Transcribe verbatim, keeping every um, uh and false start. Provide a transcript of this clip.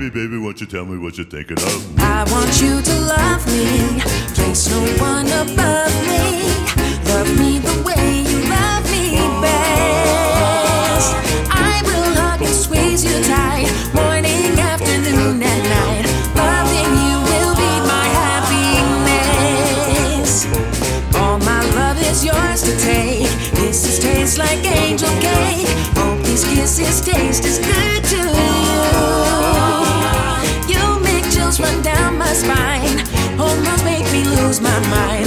baby, baby, won't you tell me what you're thinking of? I want you to love me, place no one above me. Love me the way you love me best. I will hug and squeeze you tight, morning, afternoon, and night. Loving you will be my happiness. All my love is yours to take. Kisses taste like angel cake. Hope these kisses taste as good to you. You make chills run down my spine. Almost make me lose my mind.